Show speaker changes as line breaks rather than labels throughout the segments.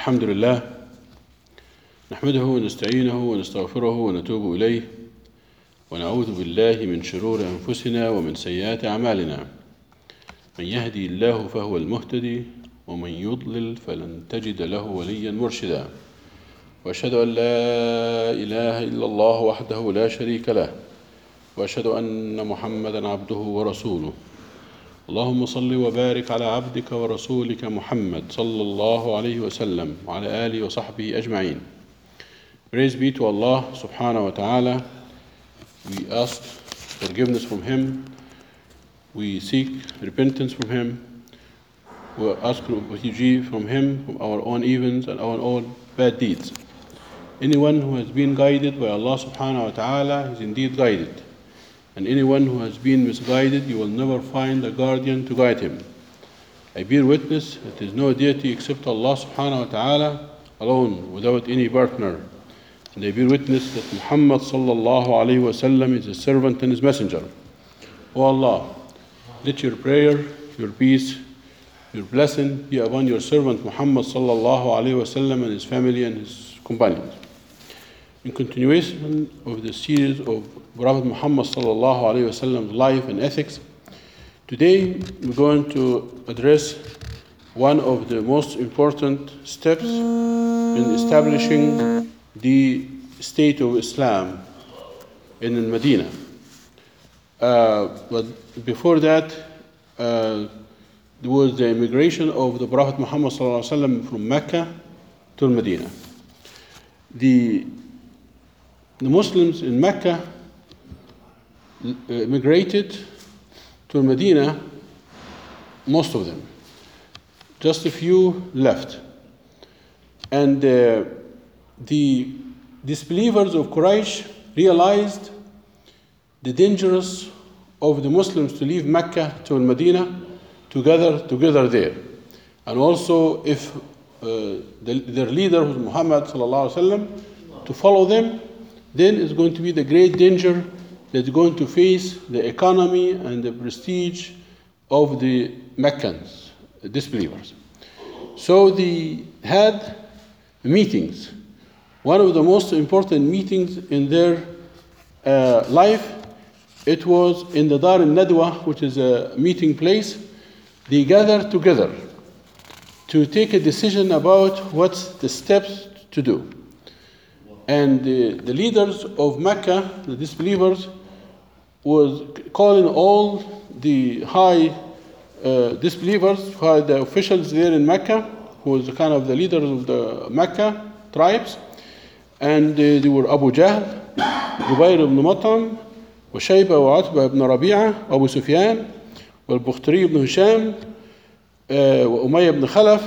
الحمد لله نحمده ونستعينه ونستغفره ونتوب إليه ونعوذ بالله من شرور أنفسنا ومن سيئات أعمالنا. من يهدي الله فهو المهتدي ومن يضلل فلن تجد له وليا مرشدا. وأشهد أن لا إله إلا الله وحده لا شريك له وأشهد أن محمدا عبده ورسوله. اللهم صل وبارك على عبدك ورسولك محمد صلى الله عليه وسلم وعلى آله وصحبه أجمعين. Praise be to Allah subhanahu wa ta'ala. We ask forgiveness from Him. We seek repentance from Him. We ask refuge from Him, from our own evils and our own bad deeds. Anyone who has been guided by Allah subhanahu wa ta'ala is indeed guided. And anyone who has been misguided, you will never find a guardian to guide him. I bear witness that there is no deity except Allah subhanahu wa ta'ala alone, without any partner. And I bear witness that Muhammad sallallahu alayhi wa sallam is His servant and His messenger. O Allah, let your prayer, your peace, your blessing be upon your servant Muhammad sallallahu alayhi wa sallam and his family and his companions. In continuation of the series of Prophet Muhammad sallallahu alayhi wa sallam's life and ethics, today we're going to address one of the most important steps in establishing the state of Islam in Medina. But before that, there was the immigration of the Prophet Muhammad sallallahu alayhi wa sallam from Mecca to Medina. The Muslims in Mecca immigrated to Medina, most of them. Just a few left. And the disbelievers of Quraysh realized the dangers of the Muslims to leave Mecca to Medina together there. And also if their leader, who's Muhammad sallallahu alaihi wasallam, to follow them, then it's going to be the great danger that's going to face the economy and the prestige of the Meccans, the disbelievers. So they had meetings. One of the most important meetings in their life, it was in the Dar al-Nadwa, which is a meeting place. They gathered together to take a decision about what's the steps to do. And the leaders of Mecca, the disbelievers, was calling all the high disbelievers, the officials there in Mecca, who was kind of the leaders of the Mecca tribes. And they were Abu Jahl, Jubayr ibn Mut'im, وشيبة وعتبة ibn Rabi'a, Abu Sufyan, والبختري ibn Hisham, وأمية ibn Khalaf,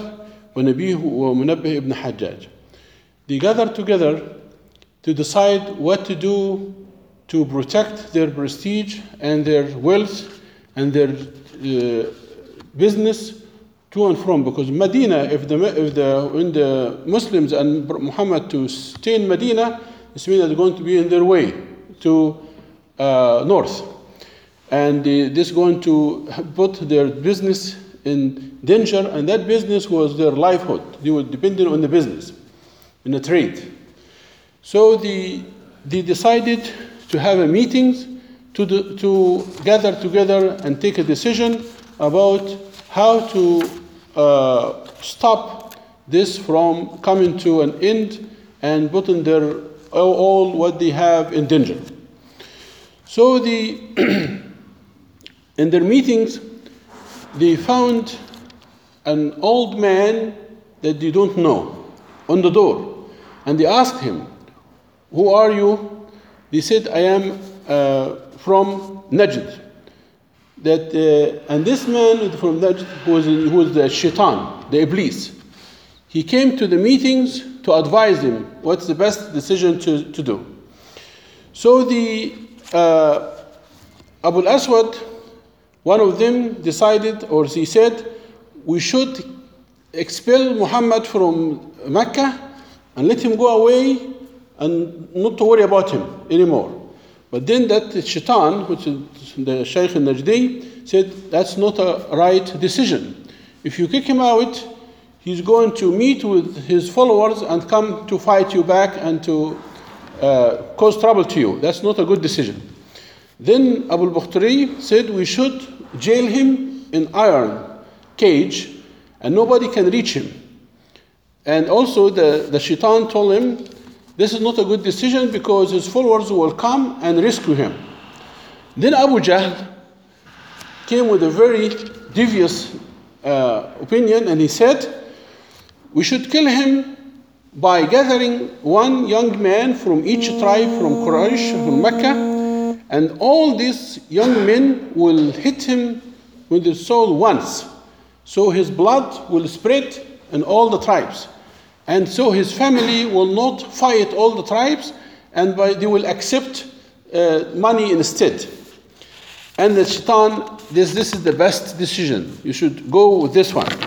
ومنبه ibn Hajjaj. They gathered together to decide what to do to protect their prestige and their wealth and their business to and from. Because Medina, if the Muslims and Muhammad to stay in Medina, this means they're going to be in their way to north. And this is going to put their business in danger, and that business was their livelihood. They were dependent on the business, in the trade. So they decided to have a meeting to gather together and take a decision about how to stop this from coming to an end and putting all what they have in danger. So in their meetings, they found an old man that they don't know on the door. And they asked him, "Who are you?" They said, "I am from Najd." And this man from Najd, who was the Shaitan, the Iblis, he came to the meetings to advise them what's the best decision to do. So the Abu al-Aswad, one of them decided, or he said, we should expel Muhammad from Mecca and let him go away and not to worry about him anymore. But then that Shaitan, which is the Shaykh al-Najdi, said that's not a right decision. If you kick him out, he's going to meet with his followers and come to fight you back and to cause trouble to you. That's not a good decision. Then Abu al-Bakhtari said we should jail him in iron cage and nobody can reach him. And also the shaitan told him this is not a good decision because his followers will come and rescue him. Then Abu Jahl came with a very devious opinion, and he said we should kill him by gathering one young man from each tribe, from Quraysh, from Mecca, and all these young men will hit him with the sword once. So his blood will spread in all the tribes. And so his family will not fight all the tribes, and they will accept money instead. And the shaitan, this is the best decision. You should go with this one.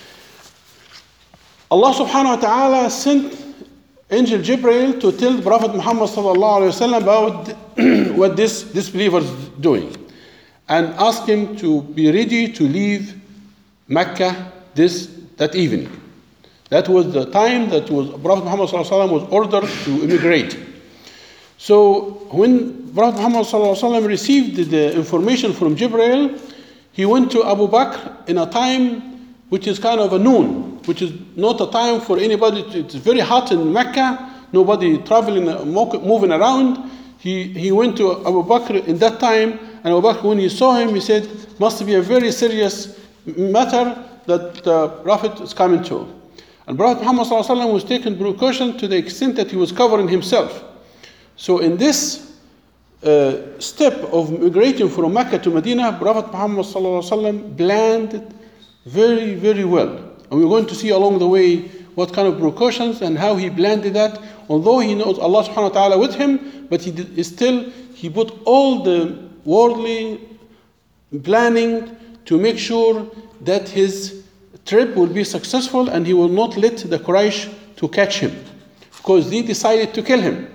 Allah subhanahu wa ta'ala sent Angel Jibreel to tell the Prophet Muhammad sallallahu alayhi wa sallam about what this disbeliever is doing, and ask him to be ready to leave Mecca that evening. That was the time that Prophet Muhammad sallallahu alayhi wa sallam was ordered to immigrate. So when Prophet Muhammad sallallahu alayhi wa sallam received the information from Jibreel, he went to Abu Bakr in a time which is kind of a noon, which is not a time for anybody. It's very hot in Mecca, nobody traveling, moving around. He went to Abu Bakr in that time, and Abu Bakr, when he saw him, he said, must be a very serious matter that the Prophet is coming to. And Prophet Muhammad sallallahu alaihi wasallam was taking precaution to the extent that he was covering himself. So in this step of migrating from Mecca to Medina, Prophet Muhammad sallallahu alaihi wasallam planned it very, very well. And we're going to see along the way what kind of precautions and how he planned that. Although he knows Allah subhanahu wa ta'ala with him, but he put all the worldly planning to make sure that his trip will be successful and he will not let the Quraysh to catch him, because they decided to kill him.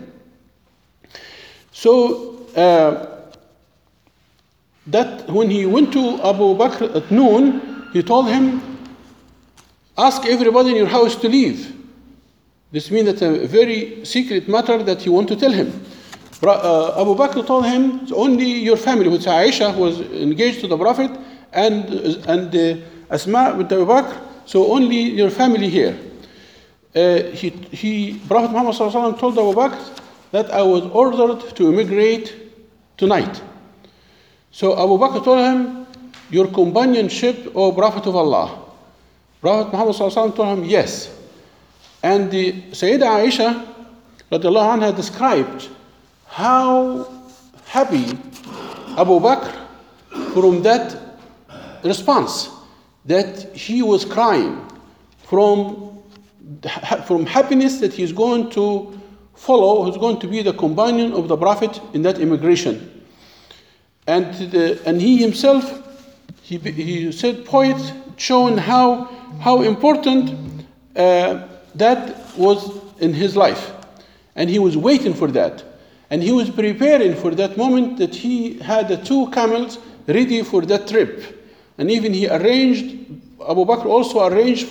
So that when he went to Abu Bakr at noon, he told him, ask everybody in your house to leave. This means that a very secret matter that you want to tell him. Abu Bakr told him, it's only your family, which Aisha was engaged to the Prophet, and Asma with Abu Bakr, so only your family here. Prophet Muhammad sallallahu alaihi wasallam told Abu Bakr that I was ordered to immigrate tonight. So Abu Bakr told him, your companionship, O Prophet of Allah. Prophet Muhammad sallallahu alaihi wasallam told him, yes. And the Sayyidah Aisha radiallahu anha described how happy Abu Bakr from that response, that he was crying from happiness that he's going to follow, who's going to be the companion of the Prophet in that immigration. And he himself, he said poets showing how important that was in his life. And he was waiting for that. And he was preparing for that moment that he had the 2 camels ready for that trip. And even Abu Bakr also arranged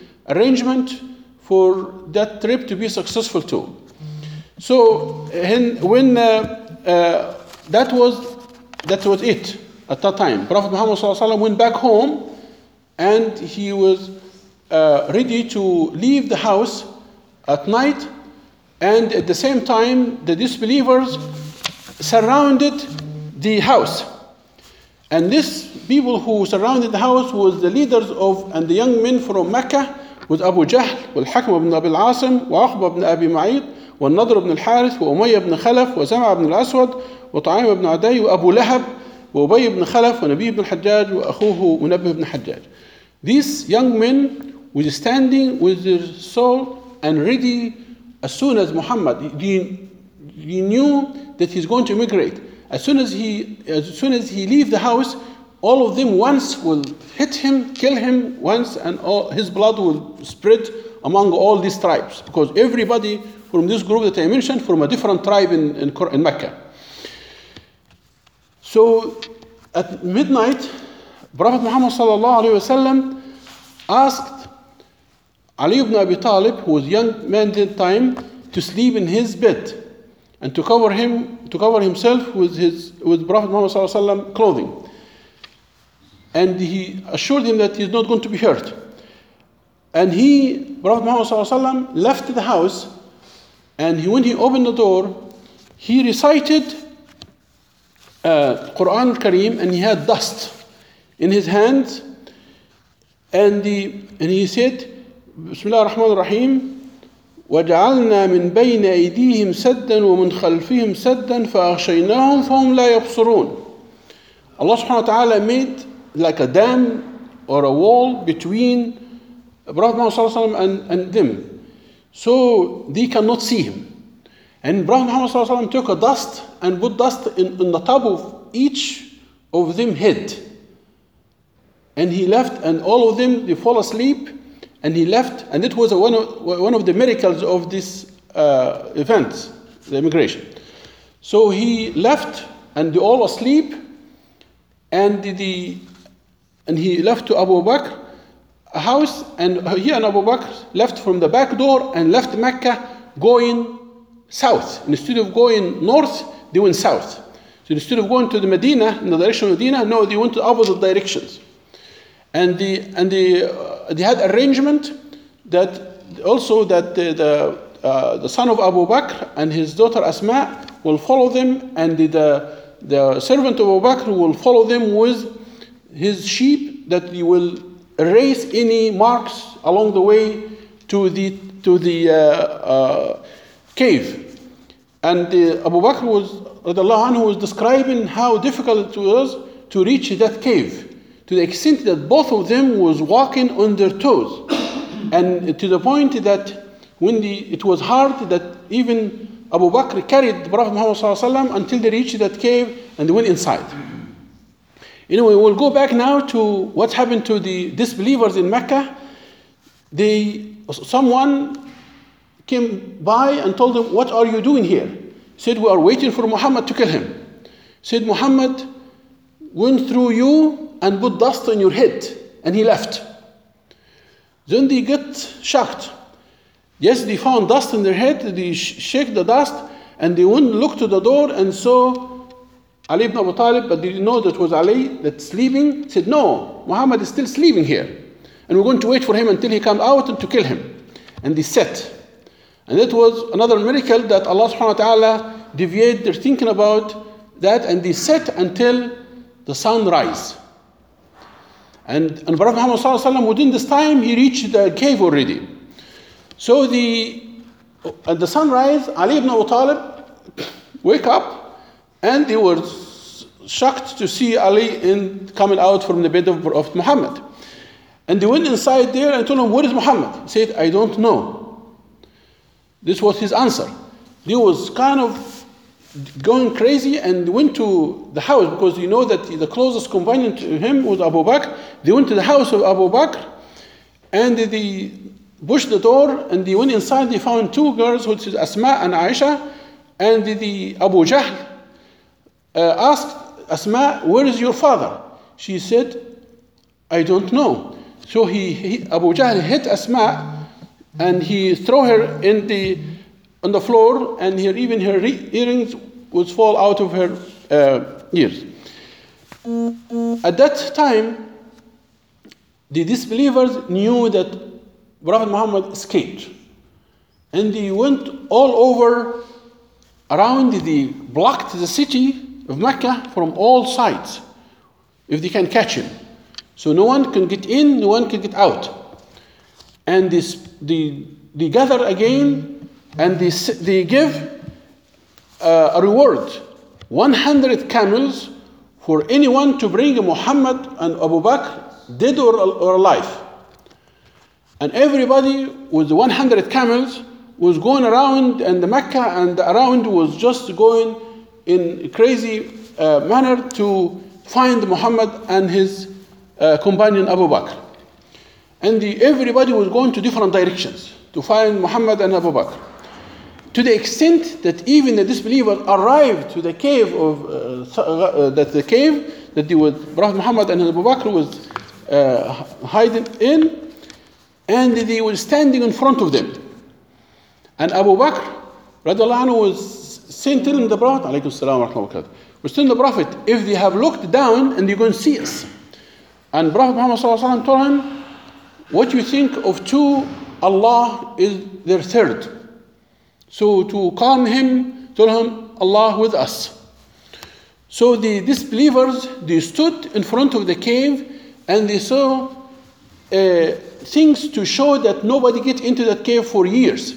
for that trip to be successful too. So when that was it at that time. Prophet Muhammad sallallahu alaihi wasallam went back home, and he was ready to leave the house at night, and at the same time the disbelievers surrounded the house. And these people who surrounded the house was the leaders and the young men from Mecca, with Abu Jahl, Al-Hakam ibn Abi al-Asim, Uqba ibn Abi Mu'ayt, والنضر بن الحارث وأمية بن خلف وزمع بن الأسود وطعيم بن عدي وأبو لهب وأبي بن خلف ونبي بن الحجاج وأخوه منبه بن الحجاج. These young men were standing with their sword and ready as soon as Muhammad, he knew that he's going to immigrate. As soon as he leave the house, all of them once will hit him, kill him once, and all his blood will spread among all these tribes, because everybody from this group that I mentioned from a different tribe in Mecca. So at midnight, Prophet Muhammad sallallahu alaihi wasallam asked Ali ibn Abi Talib, who was a young man at that time, to sleep in his bed and to cover himself with Prophet Muhammad sallallahu alaihi wasallam clothing. And he assured him that he is not going to be hurt. And Prophet Muhammad sallallahu alaihi wasallam left the house, and when he opened the door, he recited Quran al-Kareem, and he had dust in his hands, and he said, Bismillah ar-Rahman ar-Rahim, وَجَعَلْنَا مِنْ بَيْنِ أَيْدِيهِمْ سَدًّا وَمِنْ خَلْفِهِمْ سَدًّا فَأَغْشَيْنَاهُمْ فَهُمْ لَا يَبْصُرُونَ. Allah subhanahu wa ta'ala made like a dam or a wall between Prophet Muhammad sallallahu alaihi wasallam and them, so they cannot see him. And Prophet Muhammad sallallahu alaihi wasallam took a dust and put dust in the top of each of them head. And he left, and all of them, they fall asleep, and he left. And it was one of the miracles of this event, the immigration. So he left, and they all asleep, and he left to Abu Bakr a house, and he and Abu Bakr left from the back door and left Mecca going south. Instead of going north, they went south. So instead of going to the Medina, in the direction of Medina, no, they went to opposite directions. And they had arrangement that also that the son of Abu Bakr and his daughter Asma will follow them, and the servant of Abu Bakr will follow them with his sheep, that he will erase any marks along the way to the cave. And Abu Bakr was describing how difficult it was to reach that cave, to the extent that both of them was walking on their toes, and to the point that when it was hard that even Abu Bakr carried the Prophet Muhammad ﷺ until they reached that cave and they went inside. Anyway, we'll go back now to what happened to the disbelievers in Mecca. Someone came by and told them, "What are you doing here?" Said, "We are waiting for Muhammad to kill him." Said, "Muhammad went through you and put dust on your head, and he left." Then they get shocked. Yes, they found dust in their head, they shake the dust, and they went and looked to the door and saw Ali ibn Abi Talib, but they didn't know that was Ali that's sleeping. Said, "No, Muhammad is still sleeping here, and we're going to wait for him until he comes out and to kill him." And they sat. And that was another miracle that Allah subhanahu wa ta'ala deviated their thinking about that, and they sat until the sun rise. And Prophet Muhammad sallallahu alaihi wasallam, within this time, he reached the cave already. So at the sunrise, Ali ibn Abi Talib wake up, and they were shocked to see Ali coming out from the bed of Muhammad. And they went inside there and told him, "Where is Muhammad?" He said, "I don't know." This was his answer. He was kind of going crazy and went to the house, because you know that the closest companion to him was Abu Bakr. They went to the house of Abu Bakr, and they pushed the door, and they went inside. They found two girls, which is Asma and Aisha. And the Abu Jahl asked Asma, "Where is your father?" She said, "I don't know." So Abu Jahl hit Asma, and he threw her on the floor, and even her earrings would fall out of her ears. At that time, the disbelievers knew that Prophet Muhammad escaped, and they went all over around. They blocked the city of Mecca from all sides, if they can catch him. So no one can get in, no one can get out. And they gather again, and they give a reward, 100 camels for anyone to bring Muhammad and Abu Bakr, dead or alive. And everybody with 100 camels was going around, and the Mecca and around was just going in a crazy manner to find Muhammad and his companion Abu Bakr. And everybody was going to different directions to find Muhammad and Abu Bakr, to the extent that even the disbelievers arrived to the cave that Prophet Muhammad and Abu Bakr was hiding in. and they were standing in front of them. And Abu Bakr radiallahu anhu was telling the Prophet, alaykum salam wa rahmatullahi wa barakatuh, was telling the Prophet, if they have looked down and they're going to see us. And Prophet Muhammad sallallahu alaihi wasallam told him, what you think of two, Allah is their third. So to calm him, told him, Allah with us. So the disbelievers, they stood in front of the cave and they saw things to show that nobody get into that cave for years.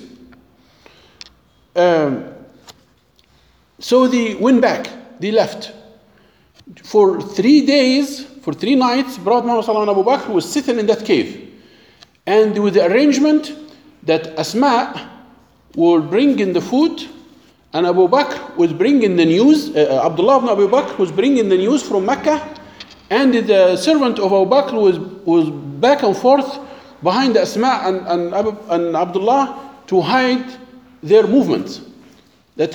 So they went back, they left. For 3 days, for 3 nights, Prophet Muhammad sallallahu alaihi wasallam and Abu Bakr was sitting in that cave. And with the arrangement that Asma will bring in the food, and Abu Bakr was bringing the news, Abdullah ibn Abu Bakr was bringing the news from Mecca, and the servant of Abu Bakr was back and forth behind Asma and Abdullah to hide their movements. They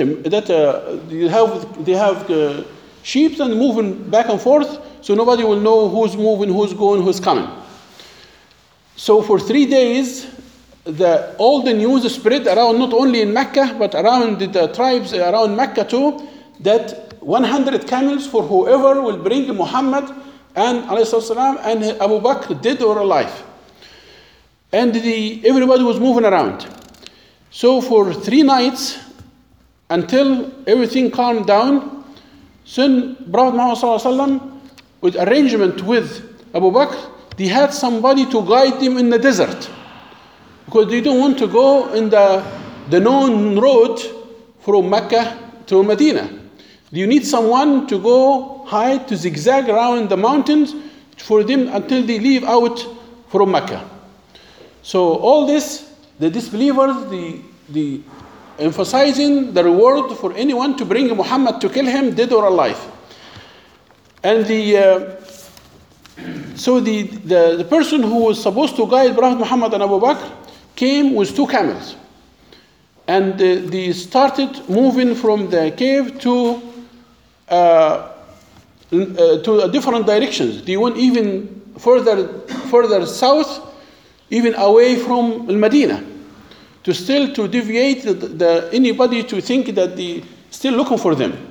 have sheep and moving back and forth, so nobody will know who's moving, who's going, who's coming. So for 3 days, all the news spread around, not only in Mecca, but around the tribes around Mecca too, that 100 camels for whoever will bring Muhammad and alayhi and Abu Bakr, dead or alive. And everybody was moving around. So for 3 nights, until everything calmed down, soon Prophet Muhammad with arrangement with Abu Bakr, they had somebody to guide them in the desert, because they don't want to go in the known road from Mecca to Medina. You need someone to go hide, to zigzag around the mountains for them until they leave out from Mecca. So all this, the disbelievers, the emphasizing the reward for anyone to bring Muhammad to kill him, dead or alive. And so the person who was supposed to guide Prophet Muhammad and Abu Bakr came with 2 camels. And they started moving from the cave to different directions. They went even further south, even away from Medina, to deviate anybody to think that they still looking for them.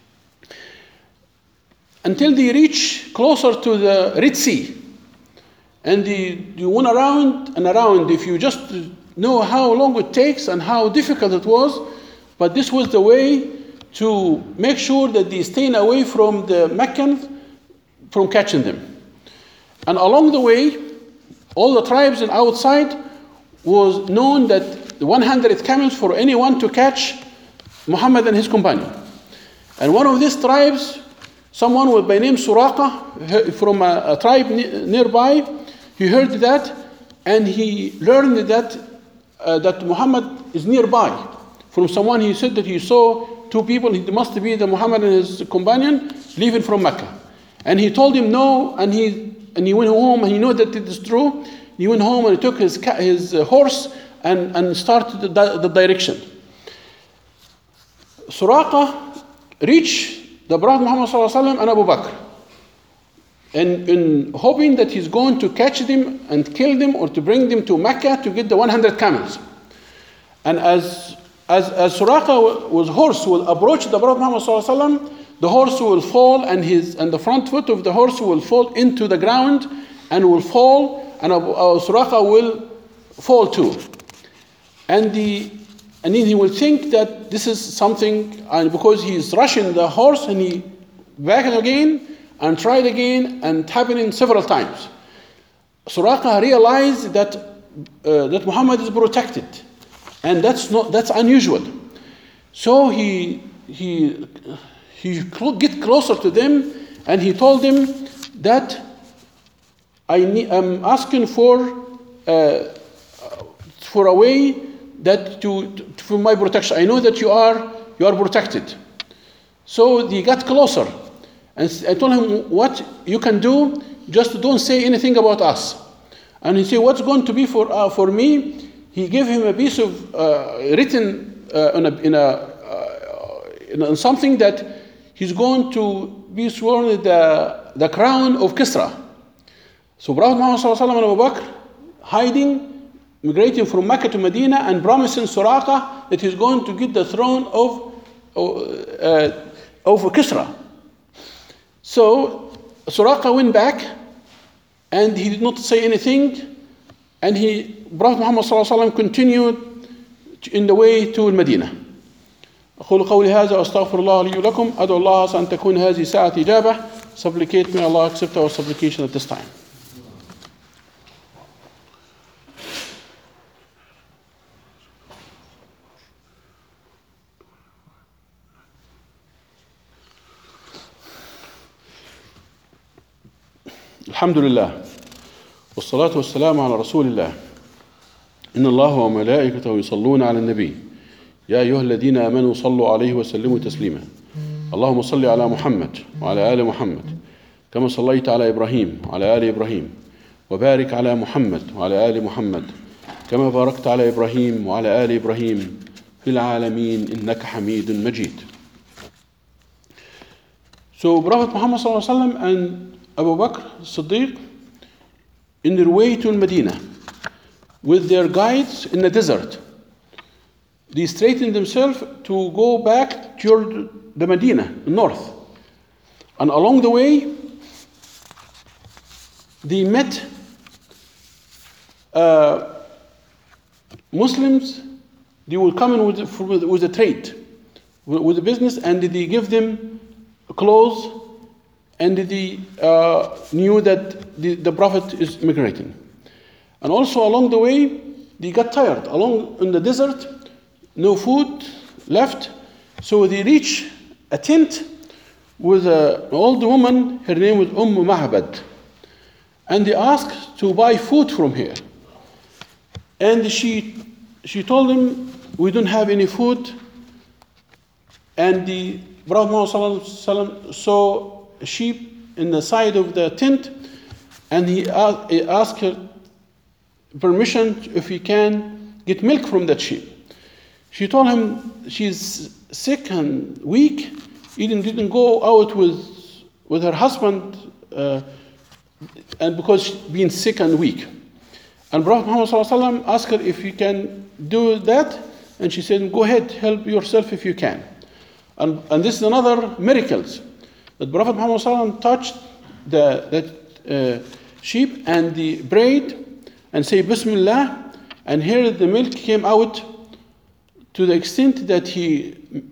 Until they reach closer to the Red Sea. And they went around and around. If you just know how long it takes and how difficult it was, but this was the way to make sure that they stayed away from the Meccans from catching them. And along the way, all the tribes and outside was known that the 100 camels for anyone to catch Muhammad and his companion. And one of these tribes, someone by name Suraqa from a tribe nearby, he heard that and he learned that Muhammad is nearby. From someone he said that he saw 2 people, it must be the Muhammad and his companion leaving from Mecca. And he told him no, and he went home and he knew that it is true. He went home and he took his horse and started the direction. Suraqa reached the Prophet Muhammad ﷺ and Abu Bakr, and in hoping that he's going to catch them and kill them or to bring them to Mecca to get the 100 camels. And as Suraqa horse will approach the Prophet Muhammad ﷺ, the horse will fall and the front foot of the horse will fall into the ground and will fall, and Suraqa will fall too. And then he will think that this is something, and because he is rushing the horse and he back again and tried again, and it happening several times. Suraqa realized that Muhammad is protected, and that's unusual. So he get closer to them, and he told them that I'm asking for a way that for my protection. I know that you are protected. So they got closer, and I told him what you can do. Just don't say anything about us. And he said, what's going to be for me? He gave him a piece of written in something that he's going to be sworn the crown of Kisra. So Prophet Muhammad ﷺ and Abu Bakr hiding, migrating from Mecca to Medina, and promising Suraqa that he's going to get the throne of Kisra. So Suraqa went back, and he did not say anything, and Prophet Muhammad ﷺ continued in the way to Medina. أقول قولي هذا وأستغفر الله لي ولكم أدعو الله أن تكون هذه ساعة إجابة. Supplicate, may Allah accept our supplication at this time. الحمد لله والصلاة والسلام على رسول الله إن الله وملائكته يصلون على النبي يا أيها الذين آمنوا صلوا عليه وسلموا تسليما اللهم صل على محمد وعلى آل محمد كما صليت على إبراهيم وعلى آل إبراهيم وبارك على محمد وعلى آل محمد كما باركت على إبراهيم وعلى آل إبراهيم في العالمين إنك حميد مجيد. So Prophet Muhammad ﷺ and Abu Bakr Siddiq in their way to Medina with their guides in the desert, they straightened themselves to go back toward the Medina, north. And along the way, they met Muslims. They would come in with a trade, with a business, and they give them clothes, and they knew that the Prophet is migrating. And also along the way, they got tired. Along in the desert, no food left, so they reached a tent with an old woman. Her name was Ma'bad, and they asked to buy food from her. And she told them, "We don't have any food." And the Prophet Muhammad saw a sheep in the side of the tent, and he asked her permission if he can get milk from that sheep. She told him she's sick and weak, didn't go out with her husband, and because being sick and weak. And Prophet Muhammad ﷺ asked her if he can do that, and she said, "Go ahead, help yourself if you can." And this is another miracle, that Prophet Muhammad ﷺ touched that sheep and the braid and say Bismillah, and here the milk came out to the extent that he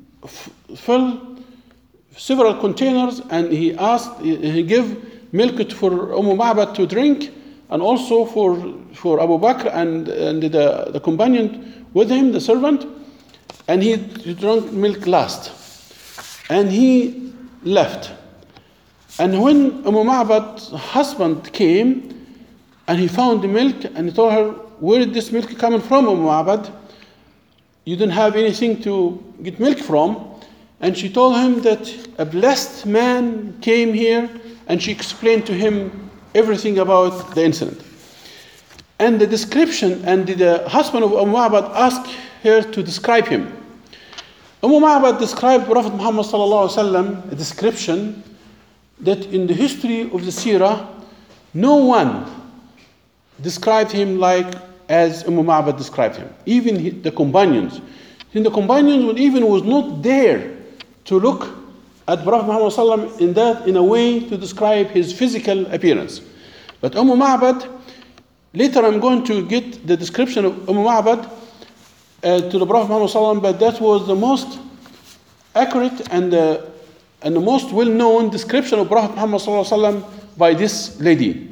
filled several containers, and he gave milk for Ma'bad to drink, and also for Abu Bakr and the companion with him, the servant, and he drank milk last. And he left. And when Ma'bad's husband came, and he found the milk, and he told her, "Where is this milk coming from, Ma'bad? You don't have anything to get milk from." And she told him that a blessed man came here, and she explained to him everything about the incident. And the description, and the husband of Ma'bad asked her to describe him. Ma'bad described Prophet Muhammad ﷺ, a description that in the history of the Seerah, no one described him like as Ma'bad described him. Even the companions. And the companions was not there to look at Prophet Muhammad ﷺ in a way to describe his physical appearance. But Ma'bad, later I'm going to get the description of Ma'bad to the Prophet Muhammad ﷺ, but that was the most accurate and the most well-known description of Prophet Muhammad ﷺ by this lady.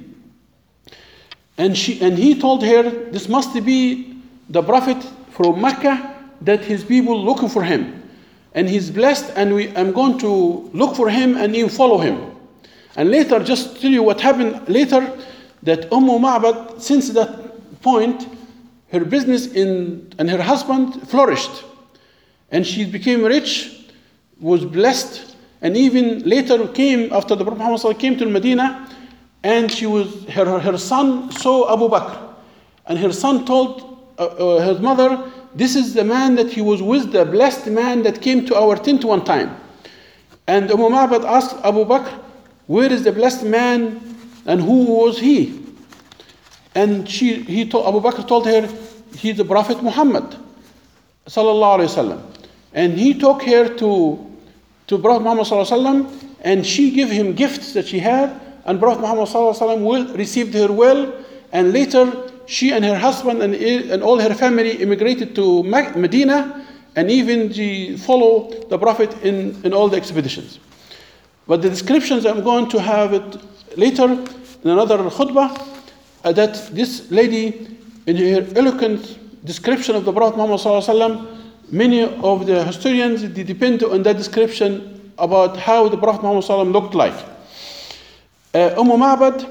And he told her, this must be the Prophet from Mecca, that his people looking for him. And he's blessed, and I'm going to look for him and even follow him. And later, just tell you what happened later, that Ma'bad, since that point, her business and her husband flourished. And she became rich, was blessed, and even later came, after the Prophet Muhammad came to Medina, and her son saw Abu Bakr. And her son told his mother, "This is the man that he was with, the blessed man that came to our tent one time." And Ma'bad asked Abu Bakr, "Where is the blessed man, and who was he?" And Abu Bakr told her, he's the Prophet Muhammad sallallahu alaihi wasallam. And he took her to Prophet Muhammad sallallahu alaihi wasallam, and she gave him gifts that she had, and Prophet Muhammad sallallahu alaihi wasallam received her well, and later she and her husband and all her family immigrated to Medina, and even she followed the Prophet in all the expeditions. But the descriptions, I'm going to have it later in another khutbah, that this lady, in her eloquent description of the Prophet Muhammad sallallahu alaihi wasallam, many of the historians, they depend on that description about how the Prophet Muhammad sallallahu alaihi wasallam looked like. Ma'bad,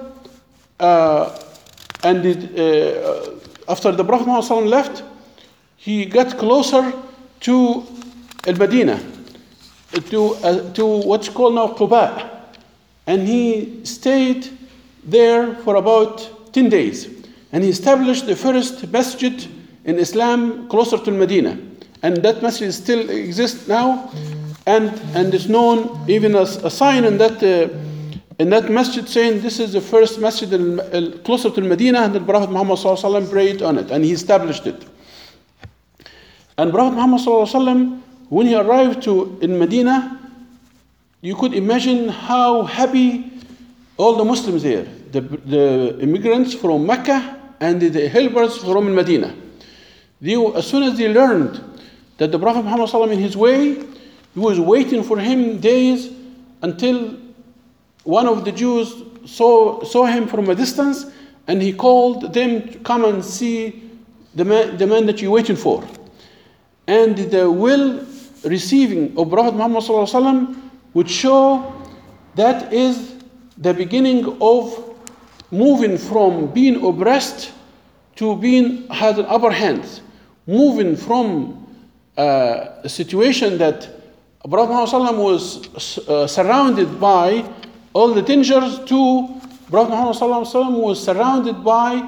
after the Prophet Muhammad sallallahu alaihi wasallam left, he got closer to Al-Madinah, to what's called now Quba, and he stayed there for about 10 days, and he established the first masjid in Islam closer to Medina, and that masjid still exists now, and is known even as a sign in that masjid saying this is the first masjid closer to Medina, and the Prophet Muhammad sallallahu alaihi wasallam prayed on it, and he established it. And Prophet Muhammad sallallahu alaihi wasallam, when he arrived in Medina, you could imagine how happy all the Muslims there, the immigrants from Mecca and the helpers from Medina. As soon as they learned that the Prophet Muhammad sallallahu alaihi wasallam in his way, he was waiting for him days until one of the Jews saw him from a distance, and he called them to come and see the man that you're waiting for. And the will receiving of Prophet Muhammad sallallahu alaihi wasallam would show that is the beginning of moving from being oppressed to being had an upper hand, moving from a situation that Prophet Muhammad sallallahu alaihi wasallam was surrounded by all the dangers to Prophet Muhammad sallallahu alaihi wasallam was surrounded by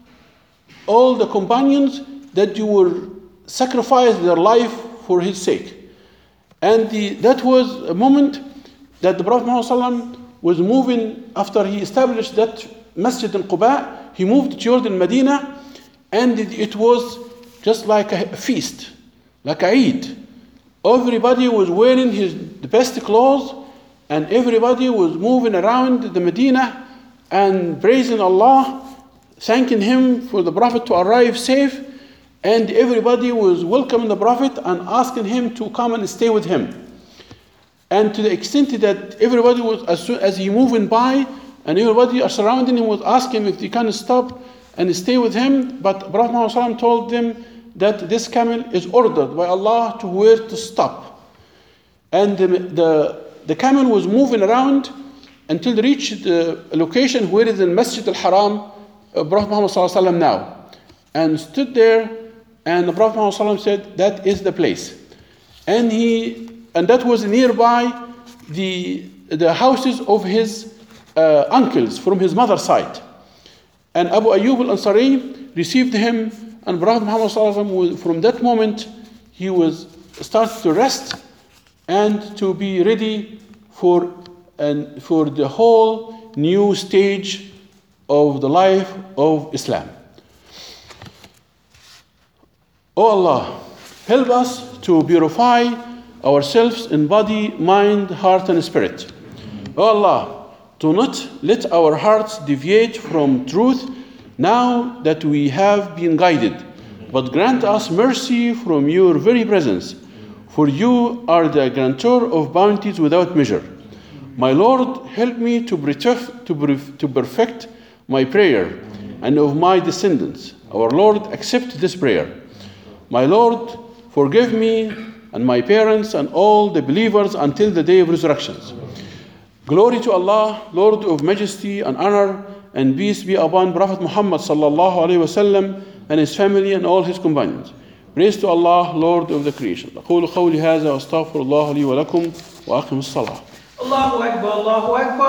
all the companions that you were sacrificed their life for his sake. And that was a moment that the Prophet Muhammad sallallahu alaihi wasallam was moving after he established that masjid in Quba. He moved to Jordan, Medina, and it was just like a feast, like a Eid. Everybody was wearing the best clothes, and everybody was moving around the Medina and praising Allah, thanking Him for the Prophet to arrive safe, and everybody was welcoming the Prophet and asking him to come and stay with him. And to the extent that everybody was, as he moving by, and everybody surrounding him was asking him if they can stop and stay with him, but Prophet Muhammad told them that this camel is ordered by Allah to where to stop. And the camel was moving around until they reached the location where is the Masjid al-Haram, Prophet Muhammad now, and stood there, and the Prophet Muhammad said, that is the place. And that was nearby the houses of his uncles from his mother's side. And Abu Ayyub al-Ansari received him, and Prophet Muhammad from that moment he was started to rest and to be ready for the whole new stage of the life of Islam. O Allah, help us to purify ourselves in body, mind, heart, and spirit. O Allah, do not let our hearts deviate from truth now that we have been guided, but grant us mercy from your very presence, for you are the grantor of bounties without measure. My Lord, help me to perfect my prayer and of my descendants. Our Lord, accept this prayer. My Lord, forgive me and my parents and all the believers until the day of resurrection. Glory to Allah, Lord of majesty and honor, and peace be upon Prophet Muhammad sallallahu alaihi wasallam and his family and all his companions. Praise to Allah, Lord of the creation. أقول قولي هذا وأستغفر الله لي ولكم وأقم الصلاة. الله أكبر الله أكبر.